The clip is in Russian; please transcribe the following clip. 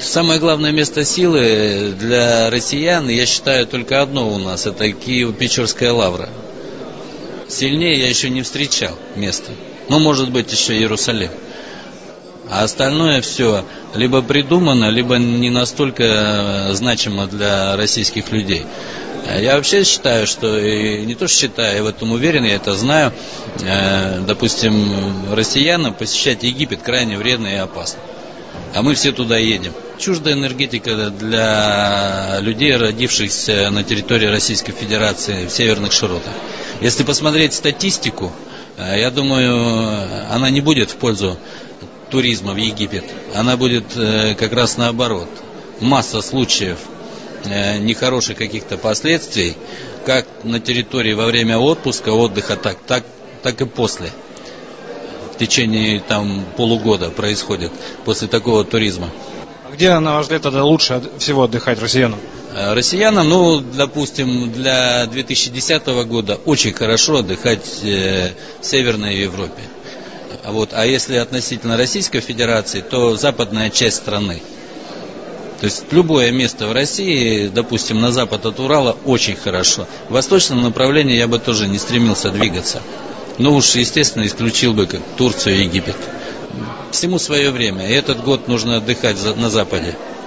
Самое главное место силы для россиян, я считаю, только одно у нас, это Киево-Печорская лавра. Сильнее я еще не встречал место. Ну, может быть, еще Иерусалим. А остальное все либо придумано, либо не настолько значимо для российских людей. Я вообще считаю, что, и не то что считаю, я в этом уверен, я это знаю, допустим, россиянам посещать Египет крайне вредно и опасно. А мы все туда едем. Чуждая энергетика для людей, родившихся на территории Российской Федерации в северных широтах. Если посмотреть статистику, я думаю, она не будет в пользу туризма в Египет. Она будет как раз наоборот. Масса случаев нехороших каких-то последствий, как на территории во время отпуска, отдыха, так и после. В течение полугода происходит после такого туризма. А где, на ваш взгляд, тогда лучше всего отдыхать россиянам? Россиянам, допустим, для 2010 года очень хорошо отдыхать в Северной Европе. А если относительно Российской Федерации, то западная часть страны. То есть любое место в России, допустим, на запад от Урала очень хорошо. В восточном направлении я бы тоже не стремился двигаться. Но уж, естественно, исключил бы как Турцию и Египет. Всему свое время. И этот год нужно отдыхать на Западе.